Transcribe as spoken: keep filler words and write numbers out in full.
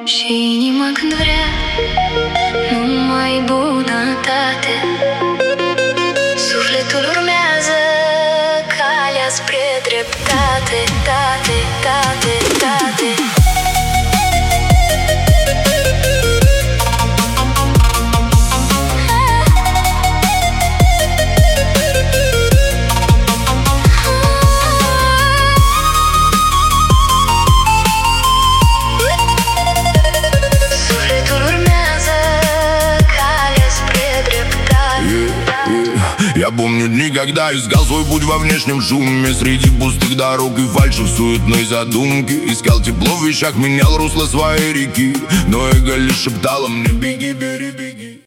Și inima când vrea numai bunătate, sufletul urmează calea spre dreptate, tate, tate, tate. Я помню дни, когда искал свой путь во внешнем шуме, среди пустых дорог и фальши в суетной задумке. Искал тепло в вещах, менял русло своей реки, но эго лишь шептало мне: беги, бери, беги.